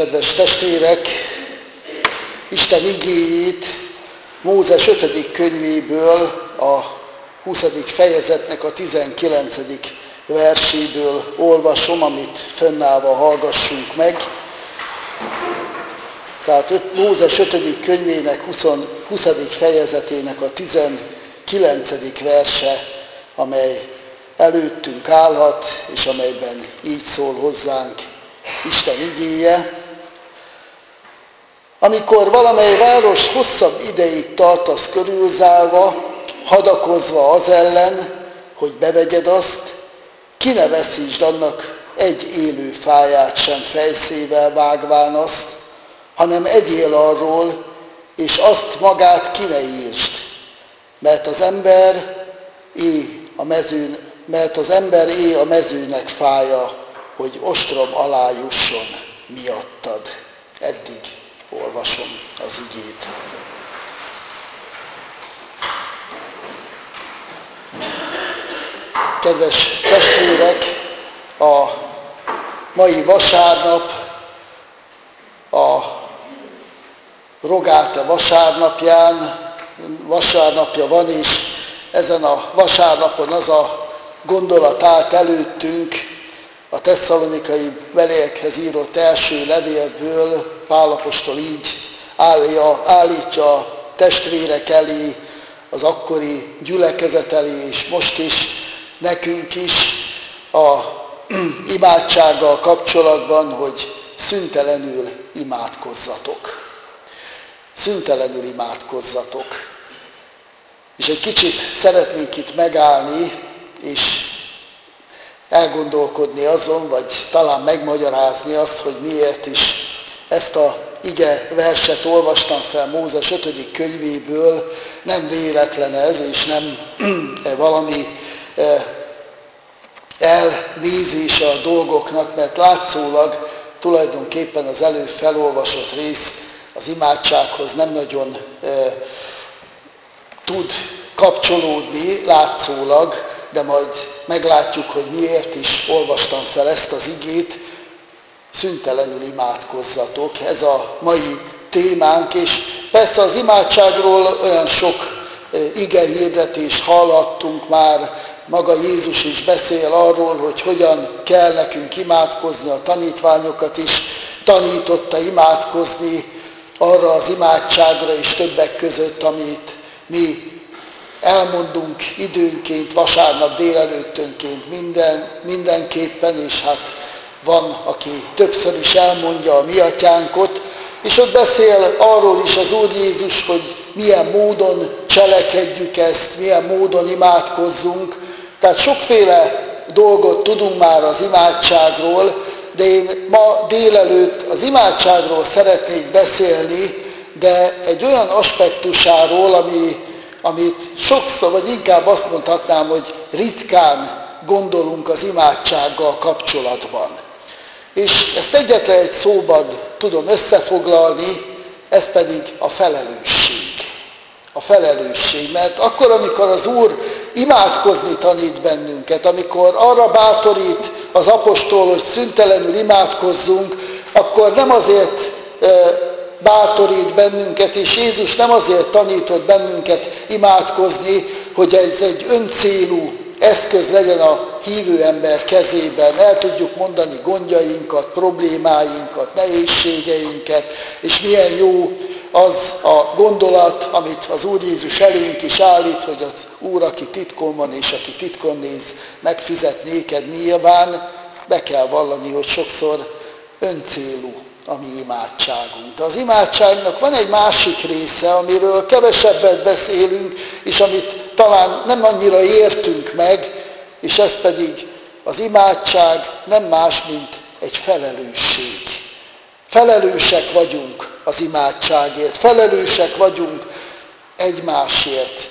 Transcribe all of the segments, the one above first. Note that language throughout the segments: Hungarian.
Kedves testvérek, Isten igéjét Mózes 5. könyvéből, a 20. fejezetnek a 19. verséből olvasom, amit fönnállva hallgassunk meg. Tehát Mózes 5. könyvének 20. fejezetének a 19. verse, amely előttünk állhat, és amelyben így szól hozzánk Isten igéje. Amikor valamely város hosszabb ideig tartasz körülzárva, hadakozva az ellen, hogy bevegyed azt, ki ne veszítsd annak egy élő fáját sem fejszével vágván azt, hanem egyél arról, és azt magát ki ne írtsd, mert az ember éj a mezőnek fája, hogy ostrom alá jusson miattad. Eddig olvasom az igét. Kedves testvérek, a mai vasárnap, a Rogáta vasárnapja van, és ezen a vasárnapon az a gondolat állt előttünk, a Tesszalonikai beliekhez írott első levélből. Pál apostol így állítja a testvérek elé, az akkori gyülekezet elé, és most is, nekünk is a imádsággal kapcsolatban, hogy szüntelenül imádkozzatok. Szüntelenül imádkozzatok. És egy kicsit szeretnék itt megállni, és elgondolkodni azon, vagy talán megmagyarázni azt, hogy miért is ezt a ige verset olvastam fel Mózes 5. könyvéből. Nem véletlen ez, és nem valami elnézése a dolgoknak, mert látszólag tulajdonképpen az előbb felolvasott rész az imádsághoz nem nagyon tud kapcsolódni, látszólag, de majd meglátjuk, hogy miért is olvastam fel ezt az igét. Szüntelenül imádkozzatok, ez a mai témánk, és persze az imádságról olyan sok igehirdetést hallhattunk már, maga Jézus is beszél arról, hogy hogyan kell nekünk imádkozni, a tanítványokat is tanította imádkozni arra az imádságra is többek között, amit mi elmondunk időnként, vasárnap délelőttönként mindenképpen, és hát van, aki többször is elmondja a mi atyánkot, és ott beszél arról is az Úr Jézus, hogy milyen módon cselekedjük ezt, milyen módon imádkozzunk. Tehát sokféle dolgot tudunk már az imádságról, de én ma délelőtt az imádságról szeretnék beszélni, de egy olyan aspektusáról, amit sokszor, vagy inkább azt mondhatnám, hogy ritkán gondolunk az imádsággal kapcsolatban. És ezt egyetlen egy szóban tudom összefoglalni, ez pedig a felelősség. A felelősség, mert akkor, amikor az Úr imádkozni tanít bennünket, amikor arra bátorít az apostol, hogy szüntelenül imádkozzunk, akkor nem azért bátorít bennünket, és Jézus nem azért tanított bennünket imádkozni, hogy ez egy öncélú eszköz legyen a hívő ember kezében, el tudjuk mondani gondjainkat, problémáinkat, nehézségeinket, és milyen jó az a gondolat, amit az Úr Jézus elénk is állít, hogy az Úr, aki titkon van, és aki titkon néz, megfizet néked. Nyilván be kell vallani, hogy sokszor öncélú a mi imádságunk. De az imádságnak van egy másik része, amiről kevesebbet beszélünk, és amit talán nem annyira értünk meg, és ez pedig az imádság nem más, mint egy felelősség. Felelősek vagyunk az imádságért, felelősek vagyunk egymásért.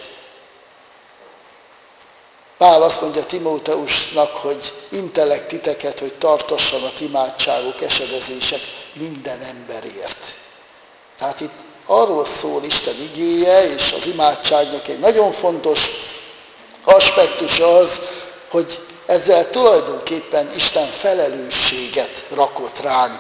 Pál azt mondja Timóteusnak, hogy intelek titeket, hogy tartassanak imádságok, esedezések minden emberért. Tehát itt arról szól Isten igéje, és az imádságnak egy nagyon fontos aspektus az, hogy ezzel tulajdonképpen Isten felelősséget rakott ránk.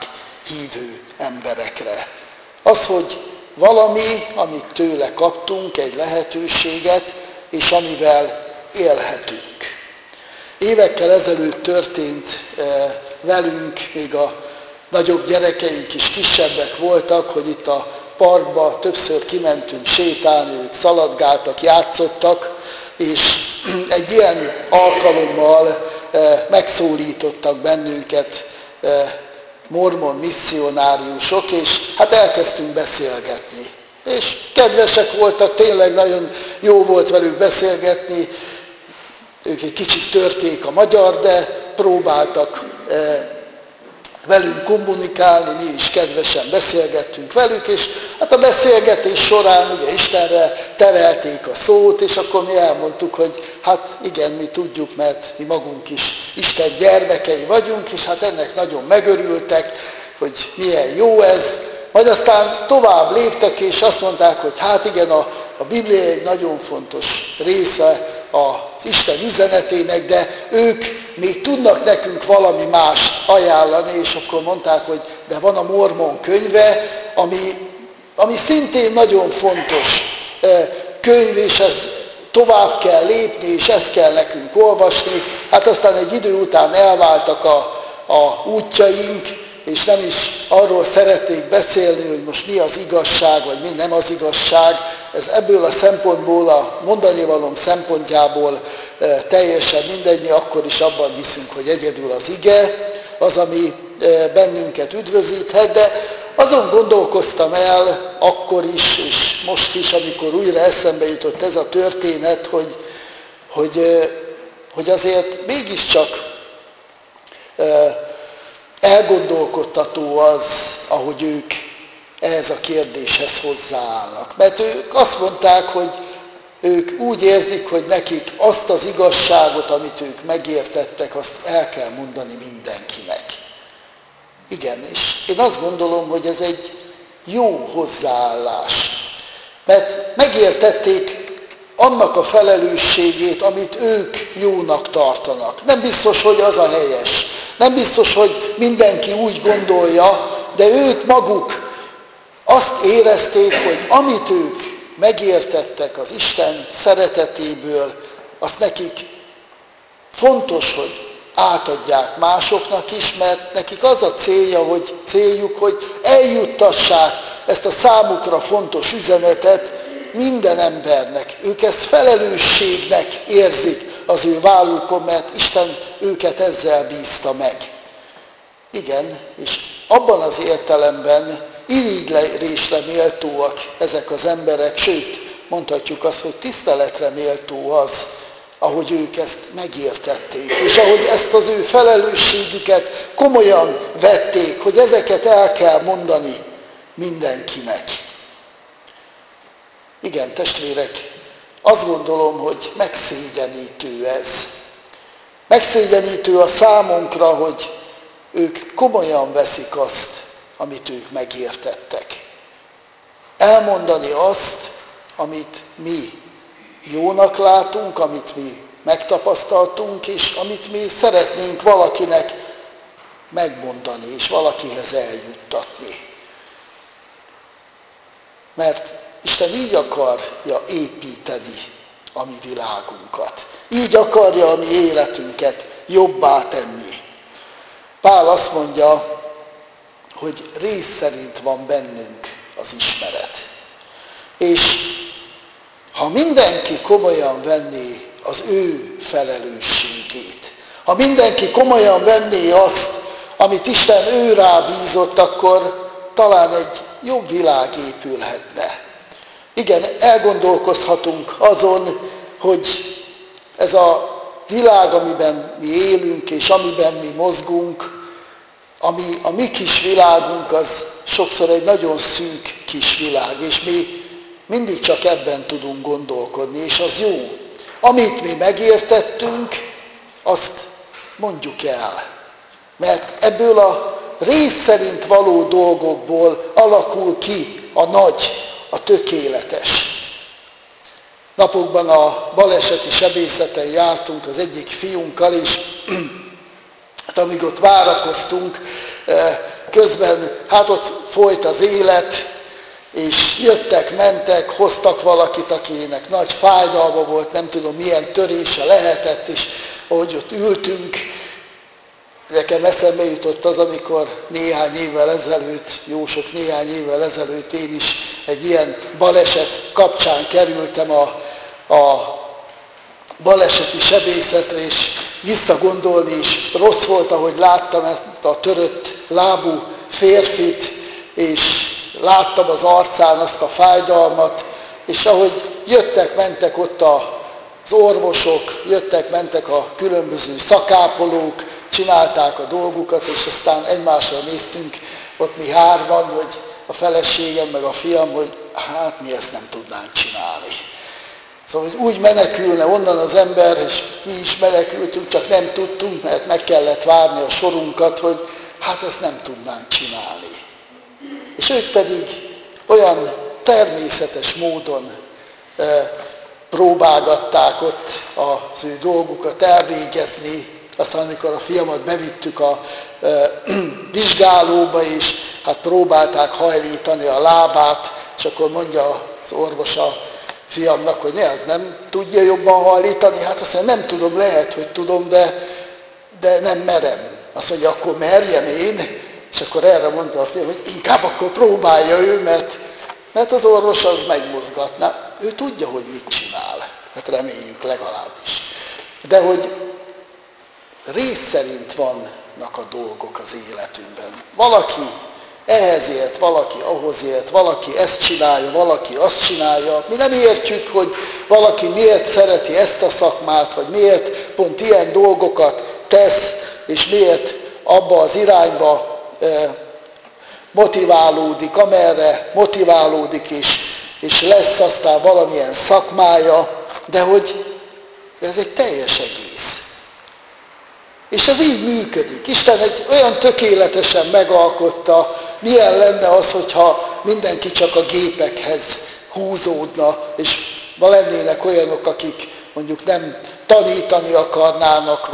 hívő emberekre. Az, hogy valami, amit tőle kaptunk, egy lehetőséget, és amivel élhetünk. Évekkel ezelőtt történt velünk, még a nagyobb gyerekeink is kisebbek voltak, hogy itt a parkba többször kimentünk sétálni, ők szaladgáltak, játszottak, és egy ilyen alkalommal megszólítottak bennünket mormon misszionáriusok, és hát elkezdtünk beszélgetni. És kedvesek voltak, tényleg nagyon jó volt velük beszélgetni, ők egy kicsit törték a magyar, de próbáltak velünk kommunikálni, mi is kedvesen beszélgettünk velük, és hát a beszélgetés során ugye Istenre terelték a szót, és akkor mi elmondtuk, hogy hát igen, mi tudjuk, mert mi magunk is Isten gyermekei vagyunk, és hát ennek nagyon megörültek, hogy milyen jó ez. Majd aztán tovább léptek, és azt mondták, hogy hát igen, a Biblia egy nagyon fontos része az Isten üzenetének, de ők még tudnak nekünk valami mást ajánlani, és akkor mondták, hogy de van a Mormon könyve, ami szintén nagyon fontos könyv, és ez tovább kell lépni, és ezt kell nekünk olvasni. Hát aztán egy idő után elváltak a útjaink, és nem is arról szerették beszélni, hogy most mi az igazság, vagy mi nem az igazság. Ez ebből a szempontból, a mondanivalóm szempontjából teljesen mindegy, mi akkor is abban hiszünk, hogy egyedül az ige, az, ami bennünket üdvözíthet, de azon gondolkoztam el akkor is, és most is, amikor újra eszembe jutott ez a történet, hogy azért mégiscsak elgondolkodtató az, ahogy ők ehhez a kérdéshez hozzáállnak. Mert ők azt mondták, hogy ők úgy érzik, hogy nekik azt az igazságot, amit ők megértettek, azt el kell mondani mindenkinek. Igen, és én azt gondolom, hogy ez egy jó hozzáállás. Mert megértették annak a felelősségét, amit ők jónak tartanak. Nem biztos, hogy az a helyes. Nem biztos, hogy mindenki úgy gondolja, de ők maguk azt érezték, hogy amit ők megértettek az Isten szeretetéből, azt nekik fontos, hogy átadják másoknak is, mert nekik az a céljuk, hogy eljuttassák ezt a számukra fontos üzenetet minden embernek. Ők ezt felelősségnek érzik az ő vállukon, mert Isten őket ezzel bízta meg. Igen, és abban az értelemben irigylésre méltóak ezek az emberek, sőt, mondhatjuk azt, hogy tiszteletre méltó az, ahogy ők ezt megértették, és ahogy ezt az ő felelősségüket komolyan vették, hogy ezeket el kell mondani mindenkinek. Igen, testvérek, azt gondolom, hogy megszégyenítő ez. Megszégyenítő a számunkra, hogy ők komolyan veszik azt, amit ők megértettek. Elmondani azt, amit mi jónak látunk, amit mi megtapasztaltunk, és amit mi szeretnénk valakinek megmondani, és valakihez eljuttatni. Mert Isten így akarja építeni a mi világunkat. Így akarja a mi életünket jobbá tenni. Pál azt mondja, hogy rész szerint van bennünk az ismeret. És ha mindenki komolyan venné az ő felelősségét, ha mindenki komolyan venné azt, amit Isten ő rábízott, akkor talán egy jobb világ épülhetne. Igen, elgondolkozhatunk azon, hogy ez a világ, amiben mi élünk, és amiben mi mozgunk, a mi kis világunk, az sokszor egy nagyon szűk kis világ, és mi mindig csak ebben tudunk gondolkodni, és az jó. Amit mi megértettünk, azt mondjuk el. Mert ebből a rész szerint való dolgokból alakul ki a nagy, a tökéletes. Napokban a baleseti sebészeten jártunk az egyik fiunkkal, és hát amíg ott várakoztunk, közben hát ott folyt az élet, és jöttek, mentek, hoztak valakit, akinek nagy fájdalma volt, nem tudom milyen törése lehetett, és ahogy ott ültünk, nekem eszembe jutott az, amikor néhány évvel ezelőtt, néhány évvel ezelőtt én is egy ilyen baleset kapcsán kerültem a baleseti sebészetre, és visszagondolni is rossz volt, ahogy láttam ezt a törött lábú férfit, és láttam az arcán azt a fájdalmat, és ahogy jöttek-mentek ott az orvosok, jöttek-mentek a különböző szakápolók, csinálták a dolgukat, és aztán egymásra néztünk, ott mi hárman, hogy a feleségem meg a fiam, hogy hát mi ezt nem tudnánk csinálni. Szóval hogy úgy menekülne onnan az ember, és mi is menekültünk, csak nem tudtunk, mert meg kellett várni a sorunkat, hogy hát ezt nem tudnánk csinálni. És ők pedig olyan természetes módon próbálgatták ott az ő dolgukat elvégezni. Aztán amikor a fiamat bevittük a vizsgálóba, és hát próbálták hajlítani a lábát, és akkor mondja az orvos a fiamnak, hogy ne, az nem tudja jobban hajlítani. Hát azt mondja, nem tudom, lehet, hogy tudom, de nem merem. Azt mondja, akkor merjem én. És akkor erre mondta a fiam, hogy inkább akkor próbálja ő, mert az orvos az megmozgatná. Ő tudja, hogy mit csinál. Hát reméljük legalábbis. De hogy rész szerint vannak a dolgok az életünkben. Valaki ehhez élt, valaki ahhoz élt, valaki ezt csinálja, valaki azt csinálja. Mi nem értjük, hogy valaki miért szereti ezt a szakmát, vagy miért pont ilyen dolgokat tesz, és miért abba az irányba motiválódik, amerre motiválódik, és lesz aztán valamilyen szakmája, de hogy ez egy teljes egész. És ez így működik. Isten egy olyan tökéletesen megalkotta, milyen lenne az, hogyha mindenki csak a gépekhez húzódna, és lennének olyanok, akik mondjuk nem tanítani akarnának,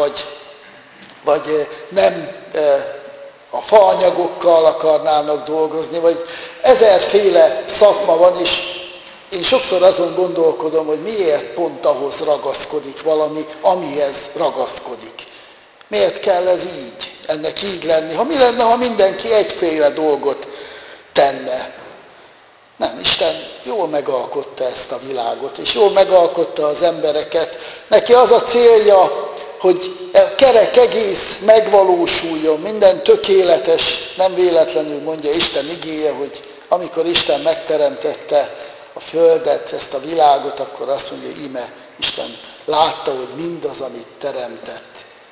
vagy nem a faanyagokkal akarnának dolgozni, vagy ezerféle szakma van, és én sokszor azon gondolkodom, hogy miért pont ahhoz ragaszkodik valami, amihez ragaszkodik. Miért kell ez így, ennek így lenni? Mi lenne, ha mindenki egyféle dolgot tenne? Nem, Isten jól megalkotta ezt a világot, és jól megalkotta az embereket. Neki az a célja, hogy a kerek egész megvalósuljon, minden tökéletes, nem véletlenül mondja Isten igéje, hogy amikor Isten megteremtette a földet, ezt a világot, akkor azt mondja, íme Isten látta, hogy mindaz, amit teremtett,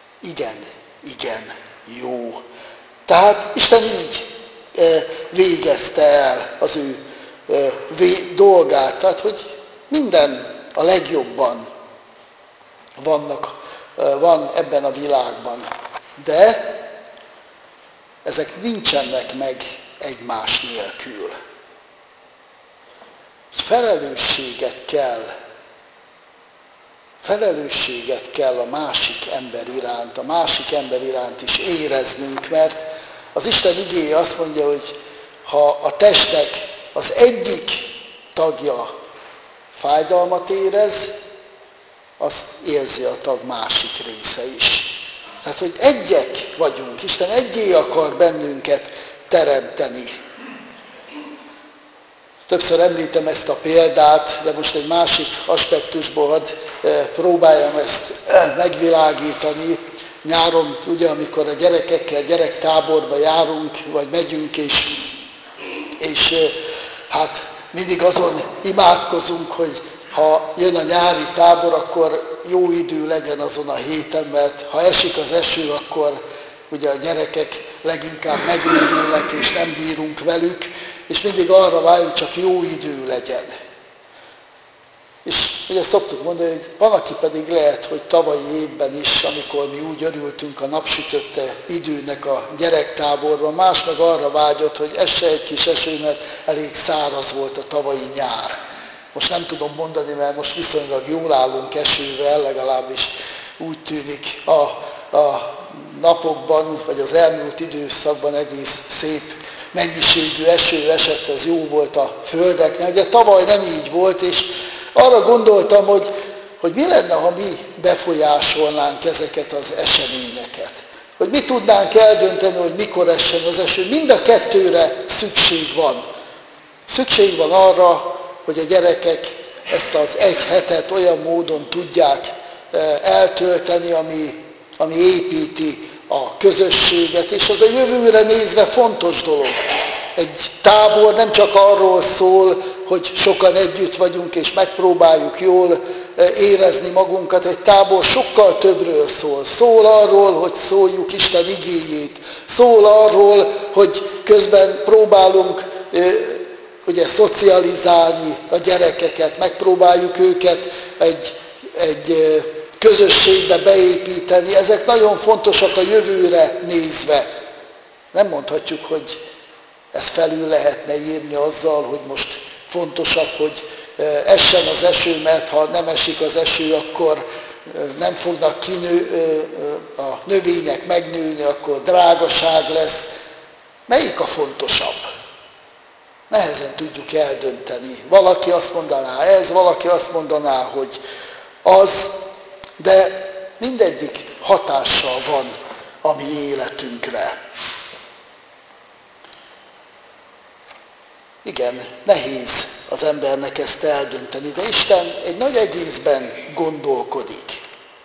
igen, jó. Tehát Isten így végezte el az ő dolgát, tehát hogy minden a legjobban van ebben a világban. De ezek nincsenek meg egymás nélkül. Felelősséget kell a másik ember iránt is éreznünk, mert az Isten igéje azt mondja, hogy ha a testnek az egyik tagja fájdalmat érez, azt érzi a tag másik része is. Tehát, hogy egyek vagyunk, Isten egyé akar bennünket teremteni. Többször említem ezt a példát, de most egy másik aspektusból hadd próbáljam ezt megvilágítani. Nyáron, ugye, amikor a gyerekekkel gyerektáborba járunk, vagy megyünk, és hát mindig azon imádkozunk, hogy ha jön a nyári tábor, akkor jó idő legyen azon a héten, mert ha esik az eső, akkor ugye a gyerekek leginkább megőrülnek, és nem bírunk velük, és mindig arra várjunk, csak jó idő legyen. És ugye szoktuk mondani, hogy van, aki pedig lehet, hogy tavalyi évben is, amikor mi úgy örültünk a napsütötte időnek a gyerektáborban, más meg arra vágyott, hogy esse egy kis eső, mert elég száraz volt a tavalyi nyár. Most nem tudom mondani, mert most viszonylag jól állunk esővel, legalábbis úgy tűnik a napokban, vagy az elmúlt időszakban egész szép mennyiségű eső esett, ez jó volt a földeknek, de tavaly nem így volt, és arra gondoltam, hogy mi lenne, ha mi befolyásolnánk ezeket az eseményeket. Hogy mi tudnánk eldönteni, hogy mikor essen az eső. Mind a kettőre szükség van. Szükség van arra, hogy a gyerekek ezt az egy hetet olyan módon tudják eltölteni, ami építi a közösséget, és az a jövőre nézve fontos dolog. Egy tábor nem csak arról szól, hogy sokan együtt vagyunk, és megpróbáljuk jól érezni magunkat, egy tábor sokkal többről szól. Szól arról, hogy szóljuk Isten igéjét. Szól arról, hogy közben próbálunk ugye szocializálni a gyerekeket, megpróbáljuk őket egy közösségbe beépíteni. Ezek nagyon fontosak a jövőre nézve. Nem mondhatjuk, hogy ezt felül lehetne írni azzal, hogy most fontosabb, hogy essen az eső, mert ha nem esik az eső, akkor nem fognak a növények megnőni, akkor drágaság lesz. Melyik a fontosabb? Nehezen tudjuk eldönteni. Valaki azt mondaná ez, valaki azt mondaná, hogy az, de mindegyik hatással van a mi életünkre. Igen, nehéz az embernek ezt eldönteni, de Isten egy nagy egészben gondolkodik.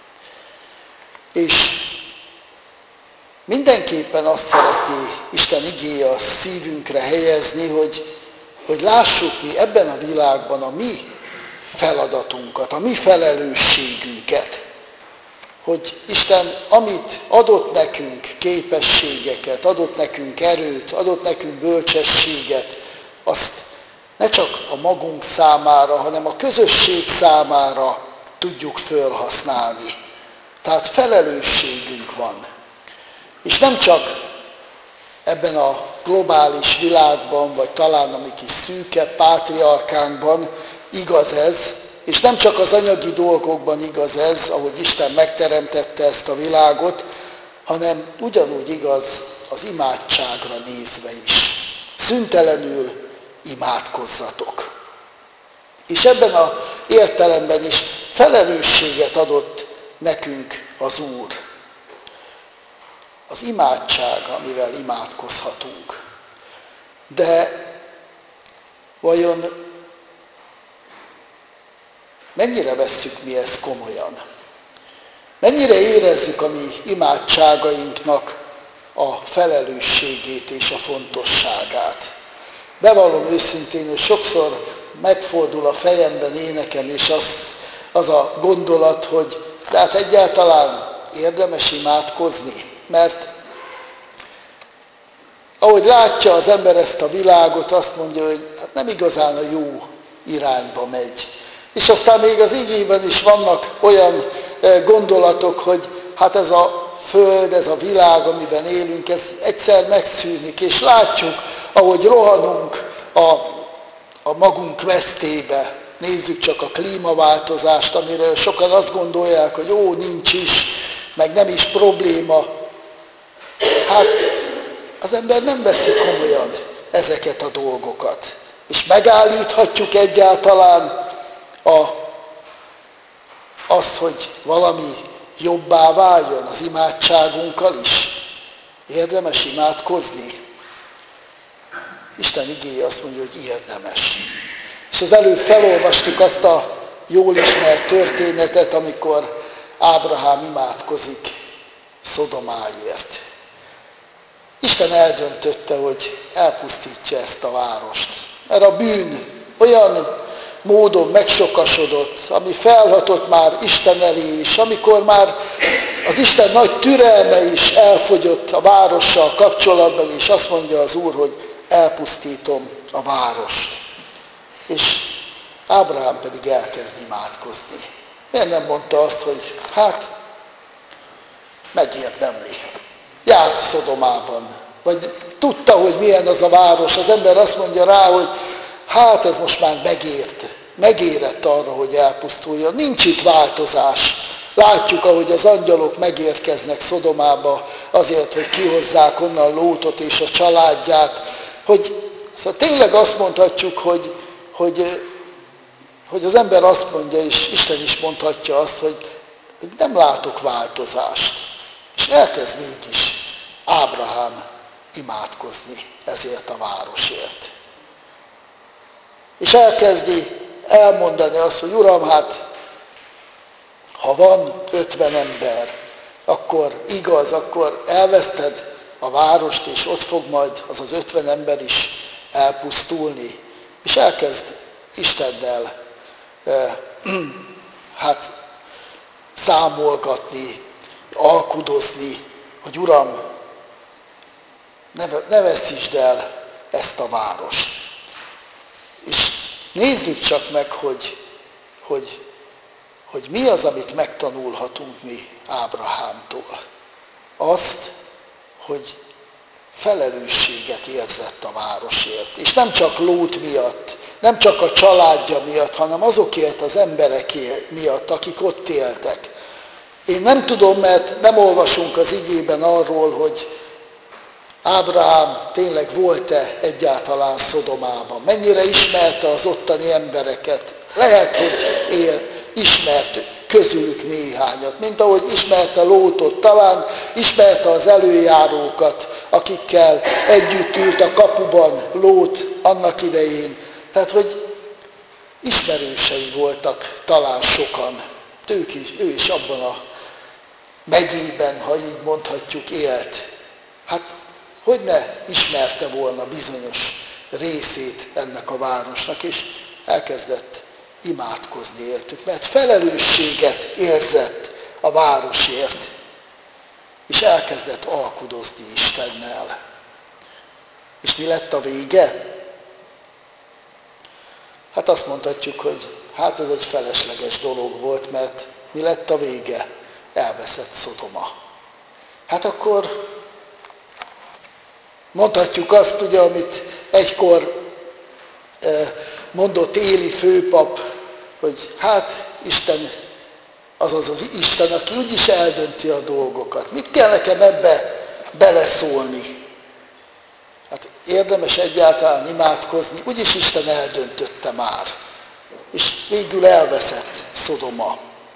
És mindenképpen azt szereti Isten igéje a szívünkre helyezni, hogy lássuk mi ebben a világban a mi feladatunkat, a mi felelősségünket. Hogy Isten, amit adott nekünk képességeket, adott nekünk erőt, adott nekünk bölcsességet, azt ne csak a magunk számára, hanem a közösség számára tudjuk felhasználni. Tehát felelősségünk van. És nem csak ebben a globális világban, vagy talán a mi kis szűke pátriarkánkban igaz ez, és nem csak az anyagi dolgokban igaz ez, ahogy Isten megteremtette ezt a világot, hanem ugyanúgy igaz az imádságra nézve is. Szüntelenül imádkozzatok. És ebben az értelemben is felelősséget adott nekünk az Úr. Az imádság, amivel imádkozhatunk. De vajon mennyire vesszük mi ezt komolyan? Mennyire érezzük a mi imádságainknak a felelősségét és a fontosságát? Bevallom őszintén, hogy sokszor megfordul a fejemben énekem, és az a gondolat, hogy de hát egyáltalán érdemes imádkozni, mert ahogy látja az ember ezt a világot, azt mondja, hogy hát nem igazán a jó irányba megy. És aztán még az igében is vannak olyan gondolatok, hogy hát ez a föld, ez a világ, amiben élünk, ez egyszer megszűnik, és látjuk, ahogy rohanunk a magunk vesztébe. Nézzük csak a klímaváltozást, amiről sokan azt gondolják, hogy nincs is, meg nem is probléma. Hát az ember nem veszi komolyan ezeket a dolgokat. És megállíthatjuk egyáltalán azt, hogy valami jobbá váljon az imádságunkkal is. Érdemes imádkozni? Isten igéje azt mondja, hogy érdemes. És az előbb felolvastuk azt a jól ismert történetet, amikor Ábrahám imádkozik Szodomáért. Isten eldöntötte, hogy elpusztítja ezt a várost. Mert a bűn olyan módon megsokasodott, ami felhatott már Isten elé is, amikor már az Isten nagy türelme is elfogyott a várossal kapcsolatban, és azt mondja az Úr, hogy elpusztítom a várost. És Ábrahám pedig elkezd imádkozni. Miért nem mondta azt, hogy hát megérdemli. Járt Szodomában, vagy tudta, hogy milyen az a város. Az ember azt mondja rá, hogy hát ez most már megérett arra, hogy elpusztuljon. Nincs itt változás. Látjuk, ahogy az angyalok megérkeznek Szodomába azért, hogy kihozzák onnan Lótot és a családját, szóval tényleg azt mondhatjuk, hogy az ember azt mondja, és Isten is mondhatja azt, hogy nem látok változást. És elkezd mégis Ábrahám imádkozni ezért a városért. És elkezdi elmondani azt, hogy Uram, hát ha van 50 ember, akkor igaz, akkor elveszted a várost, és ott fog majd az 50 ember is elpusztulni. És elkezd Istennel számolgatni, alkudozni, hogy Uram, ne veszítsd el ezt a várost. És nézzük csak meg, hogy mi az, amit megtanulhatunk mi Ábrahámtól. Azt, hogy felelősséget érzett a városért. És nem csak Lót miatt, nem csak a családja miatt, hanem azokért az emberekért miatt, akik ott éltek. Én nem tudom, mert nem olvasunk az igében arról, hogy Ábrahám tényleg volt-e egyáltalán Szodomában. Mennyire ismerte az ottani embereket. Lehet, hogy ismert közülük néhányat, mint ahogy ismerte Lótot, talán ismerte az előjárókat, akikkel együtt ült a kapuban Lót annak idején. Tehát, hogy ismerősei voltak talán sokan. Ő is abban a megyében, ha így mondhatjuk, élt. Hát, hogy ne ismerte volna bizonyos részét ennek a városnak, és elkezdett imádkozni értük, mert felelősséget érzett a városért, és elkezdett alkudozni Istennel. És mi lett a vége? Hát azt mondhatjuk, hogy hát ez egy felesleges dolog volt, mert mi lett a vége? Elveszett Szodoma. Hát akkor mondhatjuk azt, ugye, amit egykor mondott Éli főpap, hogy hát Isten, azaz az Isten, aki úgyis eldönti a dolgokat. Mit kell nekem ebbe beleszólni? Hát érdemes egyáltalán imádkozni, úgyis Isten eldöntötte már. És végül elveszett Szodoma.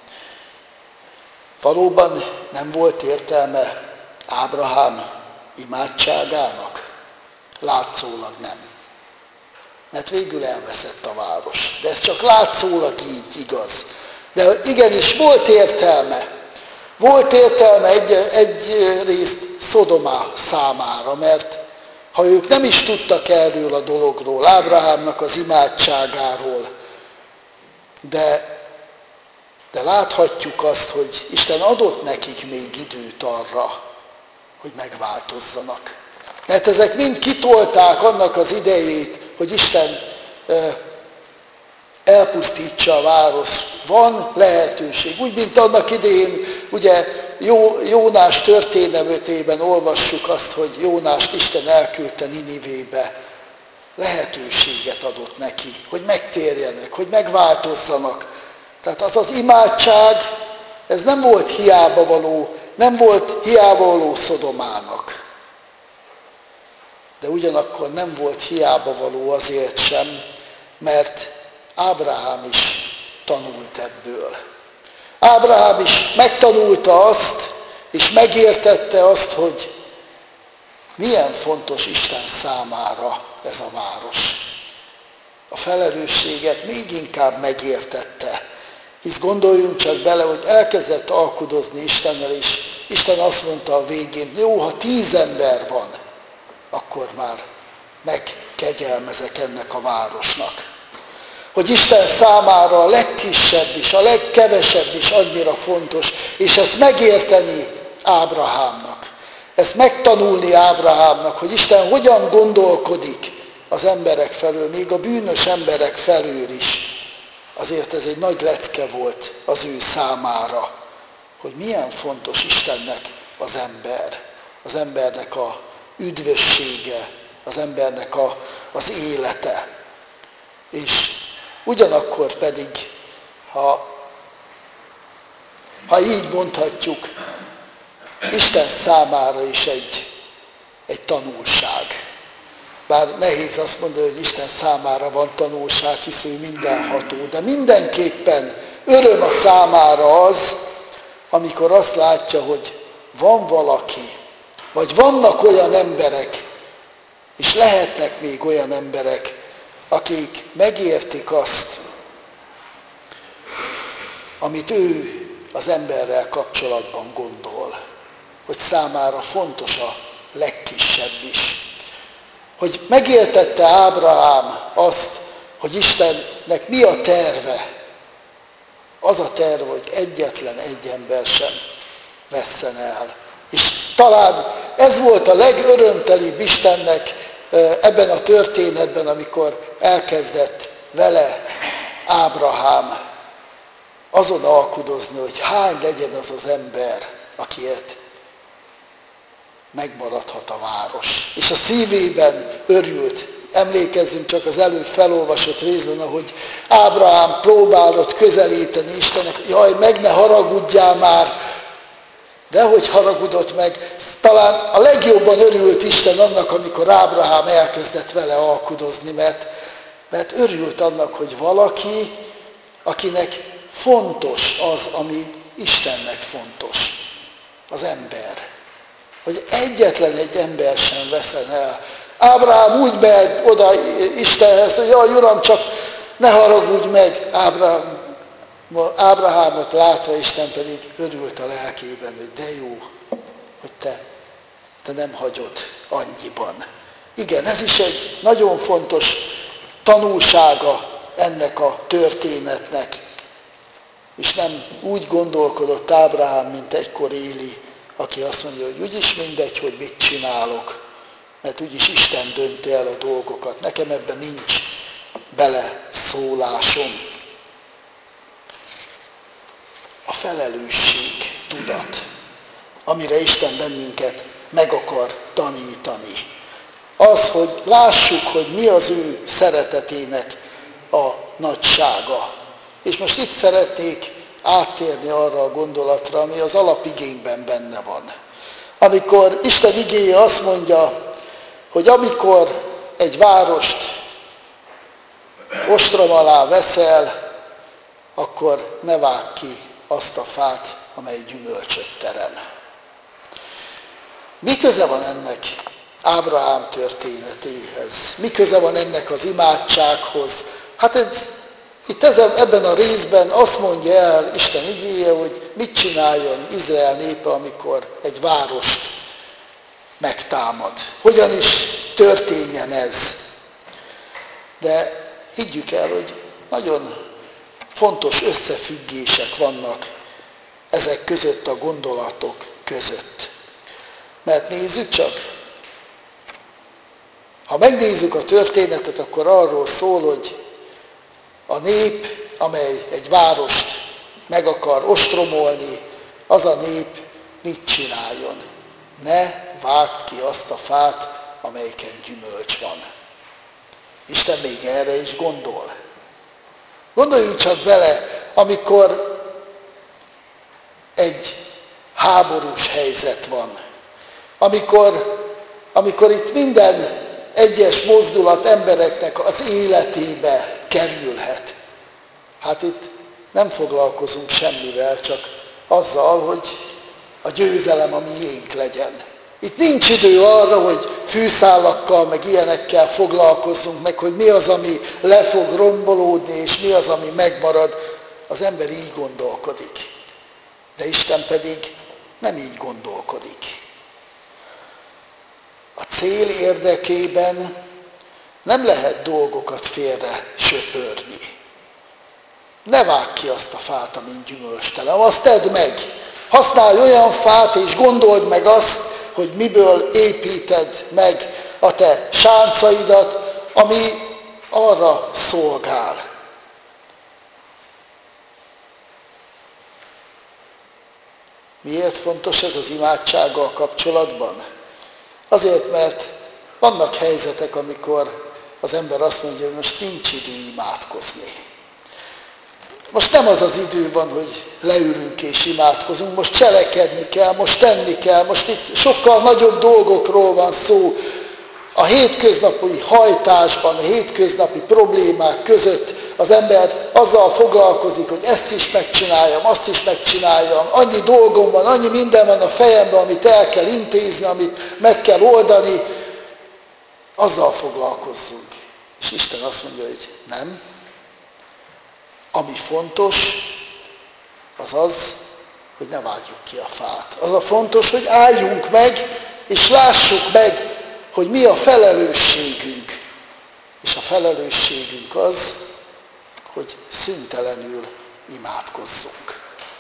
Valóban nem volt értelme Ábrahám imádságának? Látszólag nem. Mert végül elveszett a város. De ez csak látszólag így igaz. De igenis volt értelme. Volt értelme egyrészt Szodomá számára, mert ha ők nem is tudtak erről a dologról, Ábrahámnak az imádságáról, de láthatjuk azt, hogy Isten adott nekik még időt arra, hogy megváltozzanak. Mert ezek mind kitolták annak az idejét, hogy Isten elpusztítsa a város. Van lehetőség. Úgy, mint annak idején, ugye Jónás történetében olvassuk azt, hogy Jónást Isten elküldte Ninivébe. Lehetőséget adott neki, hogy megtérjenek, hogy megváltozzanak. Tehát az az imádság, ez nem volt hiába való Szodomának. De ugyanakkor nem volt hiába való azért sem, mert Ábrahám is tanult ebből. Ábrahám is megtanulta azt, és megértette azt, hogy milyen fontos Isten számára ez a város. A felelősséget még inkább megértette. Hisz gondoljunk csak bele, hogy elkezdett alkudozni Istennel, és Isten azt mondta a végén, jó, ha 10 ember van, akkor már megkegyelmezek ennek a városnak. Hogy Isten számára a legkisebb is, a legkevesebb is annyira fontos, és ezt megérteni Ábrahámnak. Ezt megtanulni Ábrahámnak, hogy Isten hogyan gondolkodik az emberek felől, még a bűnös emberek felől is. Azért ez egy nagy lecke volt az ő számára, hogy milyen fontos Istennek az embernek a üdvössége, az embernek az élete. És ugyanakkor pedig, ha ha így mondhatjuk, Isten számára is egy tanulság. Bár nehéz azt mondani, hogy Isten számára van tanulság, hisz ő mindenható, de mindenképpen öröm a számára az, amikor azt látja, hogy van valaki, vagy vannak olyan emberek, és lehetnek még olyan emberek, akik megértik azt, amit ő az emberrel kapcsolatban gondol, hogy számára fontos a legkisebb is. Hogy megértette Ábrahám azt, hogy Istennek mi a terve. Az a terve, hogy egyetlen egy ember sem vesszen el. És talán ez volt a legörömtelibb Istennek ebben a történetben, amikor elkezdett vele Ábrahám azon alkudozni, hogy hány legyen az ember, akiért megmaradhat a város. És a szívében örült. Emlékezzünk csak az előbb felolvasott részben, ahogy Ábrahám próbálott közelíteni Istennek, jaj, meg ne haragudjál már, de hogy haragudott meg, talán a legjobban örült Isten annak, amikor Ábrahám elkezdett vele alkudozni, mert örült annak, hogy valaki, akinek fontos az, ami Istennek fontos, az ember. Hogy egyetlen egy ember sem veszen el. Ábrahám úgy megy oda Istenhez, hogy jaj, Uram, csak ne haragudj meg. Ábrahámot látva Isten pedig örült a lelkében, hogy de jó, hogy te nem hagyod annyiban. Igen, ez is egy nagyon fontos tanulsága ennek a történetnek. És nem úgy gondolkodott Ábrahám, mint egykor Éli, aki azt mondja, hogy úgyis mindegy, hogy mit csinálok, mert úgyis Isten dönti el a dolgokat. Nekem ebben nincs beleszólásom. A felelősség tudat, amire Isten bennünket meg akar tanítani. Az, hogy lássuk, hogy mi az ő szeretetének a nagysága. És most itt szeretnék áttérni arra a gondolatra, ami az alapigényben benne van. Amikor Isten igéje azt mondja, hogy amikor egy várost ostrom alá veszel, akkor ne vágd ki azt a fát, amely gyümölcsöt terem. Mi köze van ennek Ábrahám történetéhez? Mi köze van ennek az imádsághoz? Hát itt ebben a részben azt mondja el Isten igéje, hogy mit csináljon Izrael népe, amikor egy várost megtámad. Hogyan is történjen ez. De higgyük el, hogy nagyon fontos összefüggések vannak ezek között, a gondolatok között. Mert nézzük csak, ha megnézzük a történetet, akkor arról szól, hogy a nép, amely egy várost meg akar ostromolni, az a nép mit csináljon? Ne vágd ki azt a fát, amelyiken gyümölcs van. Isten még erre is gondol. Gondoljunk csak bele, amikor egy háborús helyzet van. Amikor itt minden egyes mozdulat embereknek az életébe kerülhet. Hát itt nem foglalkozunk semmivel, csak azzal, hogy a győzelem a miénk legyen. Itt nincs idő arra, hogy fűszálakkal, meg ilyenekkel foglalkozzunk, meg hogy mi az, ami le fog rombolódni, és mi az, ami megmarad. Az ember így gondolkodik. De Isten pedig nem így gondolkodik. A cél érdekében nem lehet dolgokat félre söpörni. Ne vágd ki azt a fát, amin gyümölcstelen, azt tedd meg. Használj olyan fát, és gondold meg azt, hogy miből építed meg a te sáncaidat, ami arra szolgál. Miért fontos ez az imádsággal kapcsolatban? Azért, mert vannak helyzetek, amikor az ember azt mondja, hogy most nincs idő imádkozni. Most nem az az idő van, hogy leülünk és imádkozunk, most cselekedni kell, most tenni kell, most itt sokkal nagyobb dolgokról van szó. A hétköznapi hajtásban, a hétköznapi problémák között az ember azzal foglalkozik, hogy ezt is megcsináljam, azt is megcsináljam, annyi dolgom van, annyi minden van a fejemben, amit el kell intézni, amit meg kell oldani, azzal foglalkozzunk. És Isten azt mondja, hogy nem. Ami fontos, az az, hogy ne vágjuk ki a fát. Az a fontos, hogy álljunk meg, és lássuk meg, hogy mi a felelősségünk. És a felelősségünk az, hogy szüntelenül imádkozzunk.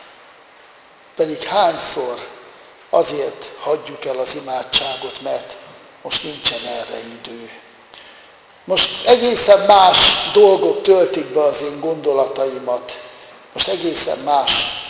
Pedig hányszor azért hagyjuk el az imádságot, mert most nincsen erre idő. Most egészen más dolgok töltik be az én gondolataimat. Most egészen más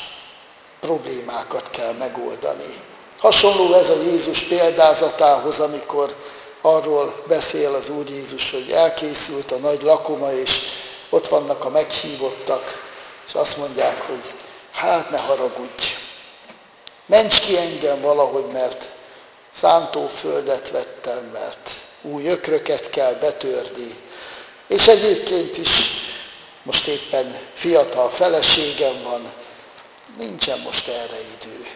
problémákat kell megoldani. Hasonló ez a Jézus példázatához, amikor arról beszél az Úr Jézus, hogy elkészült a nagy lakoma, és ott vannak a meghívottak, és azt mondják, hogy hát ne haragudj, ments ki engem valahogy, mert szántóföldet vettem, mert új ökröket kell betörni, és egyébként is most éppen fiatal feleségem van, nincsen most erre idő.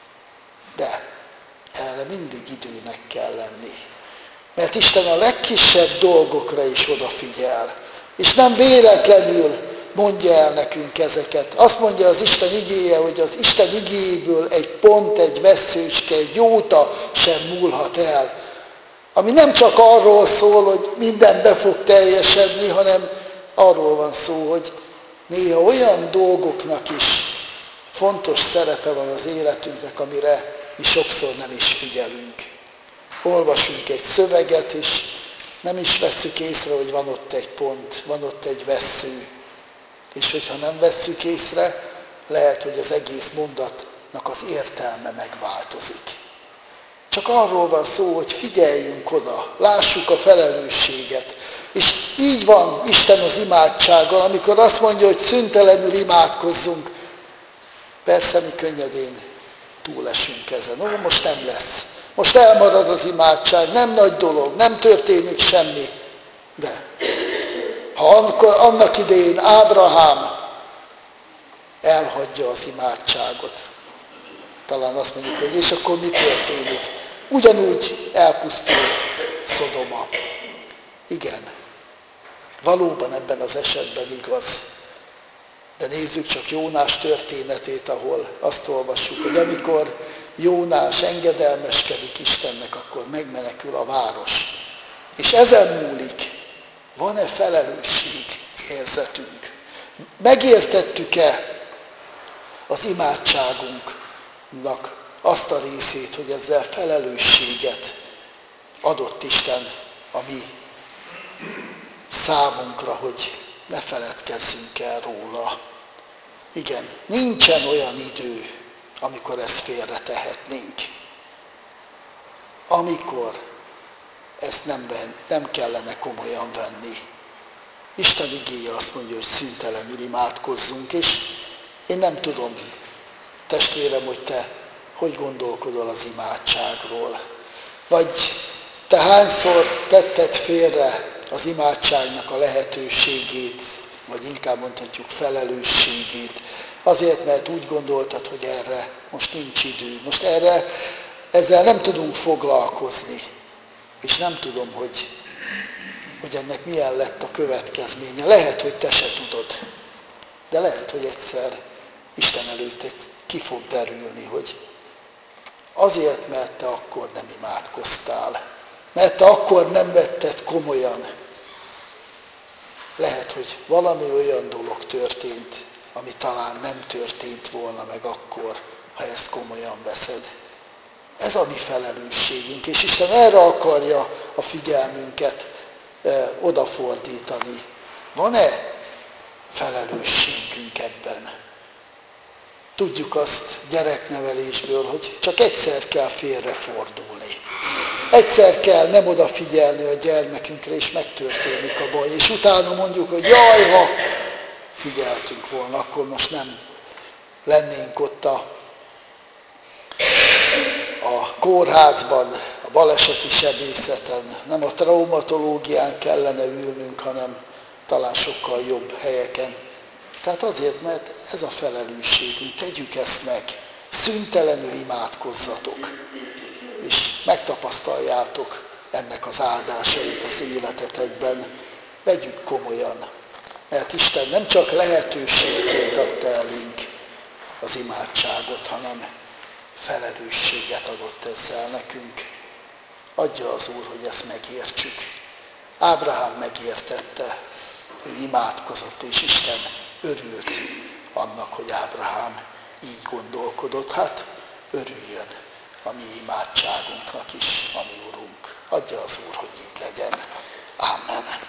De erre mindig időnek kell lenni. Mert Isten a legkisebb dolgokra is odafigyel. És nem véletlenül mondja el nekünk ezeket. Azt mondja az Isten igéje, hogy az Isten igéjéből egy pont, egy vesszőcske, egy jóta sem múlhat el. Ami nem csak arról szól, hogy minden be fog teljesedni, hanem arról van szó, hogy néha olyan dolgoknak is fontos szerepe van az életünknek, amire mi sokszor nem is figyelünk. Olvasunk egy szöveget, és nem is vesszük észre, hogy van ott egy pont, van ott egy vessző. És hogyha nem vesszük észre, lehet, hogy az egész mondatnak az értelme megváltozik. Csak arról van szó, hogy figyeljünk oda, lássuk a felelősséget. És így van Isten az imádsággal, amikor azt mondja, hogy szüntelenül imádkozzunk. Persze mi könnyedén túlesünk ezen. Ó, most nem lesz. Most elmarad az imádság, nem nagy dolog, nem történik semmi. De ha annak idején Ábrahám elhagyja az imádságot, talán azt mondjuk, hogy és akkor mi történik? Ugyanúgy elpusztul Szodoma. Igen, valóban ebben az esetben igaz. De nézzük csak Jónás történetét, ahol azt olvassuk, hogy amikor Jónás engedelmeskedik Istennek, akkor megmenekül a város. És ezen múlik, van-e felelősségérzetünk? Megértettük-e az imádságunknak azt a részét, hogy ezzel felelősséget adott Isten a mi számunkra, hogy ne feledkezzünk el róla. Igen, nincsen olyan idő, amikor ezt félretehetnénk. Amikor ezt nem kellene komolyan venni. Isten igéje azt mondja, hogy szüntelenül imádkozzunk, és én nem tudom, testvérem, hogy te hogy gondolkodol az imádságról. Vagy te hányszor tetted félre az imádságnak a lehetőségét, vagy inkább mondhatjuk felelősségét, azért, mert úgy gondoltad, hogy erre most nincs idő. Most ezzel nem tudunk foglalkozni. És nem tudom, hogy ennek milyen lett a következménye. Lehet, hogy te se tudod. De lehet, hogy egyszer Isten előtt ki fog derülni, hogy azért, mert te akkor nem imádkoztál. Mert te akkor nem vetted komolyan. Lehet, hogy valami olyan dolog történt, ami talán nem történt volna meg akkor, ha ezt komolyan veszed. Ez a mi felelősségünk, és Isten erre akarja a figyelmünket odafordítani. Van-e felelősségünk ebben? Tudjuk azt gyereknevelésből, hogy csak egyszer kell félrefordulni. Egyszer kell nem odafigyelni a gyermekünkre, és megtörténik a baj. És utána mondjuk, hogy jaj, ha figyeltünk volna, akkor most nem lennénk ott a kórházban, a baleseti sebészeten, nem a traumatológián kellene ülnünk, hanem talán sokkal jobb helyeken. Tehát azért, mert ez a felelősségünk, tegyük ezt meg, szüntelenül imádkozzatok, és megtapasztaljátok ennek az áldásait az életetekben. Vegyük komolyan, mert Isten nem csak lehetőségként adta elénk az imádságot, hanem felelősséget adott ezzel nekünk. Adja az Úr, hogy ezt megértsük. Ábrahám megértette, ő imádkozott, és Isten örült annak, hogy Ábrahám így gondolkodott. Hát örüljön a mi imádságunknak is, a mi Urunk. Adja az Úr, hogy így legyen. Amen.